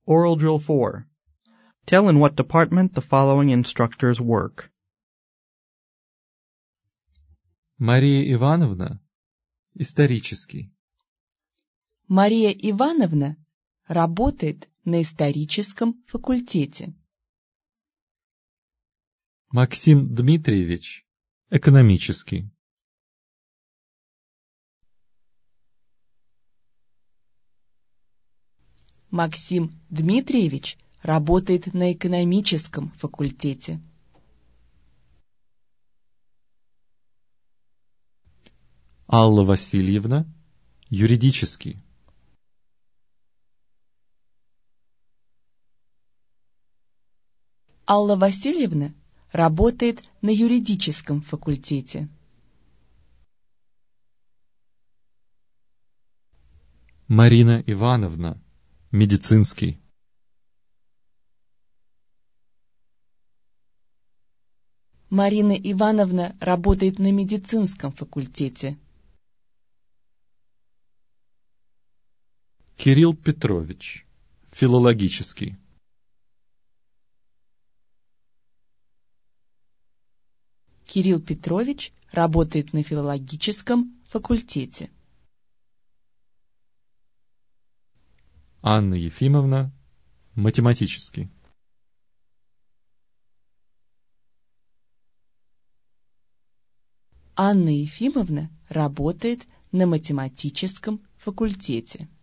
Oral Drill 4. Tell in what department the following instructors work. Мария Ивановна – исторический. Мария Ивановна работает на историческом факультете. Максим Дмитриевич – экономический. Максим Дмитриевич работает на экономическом факультете. Алла Васильевна – юридический. Алла Васильевна работает на юридическом факультете. Марина Ивановна – медицинский. Марина Ивановна работает на медицинском факультете. Кирилл Петрович – филологический. Кирилл Петрович работает на филологическом факультете. Анна Ефимовна – математический. Анна Ефимовна работает на математическом факультете.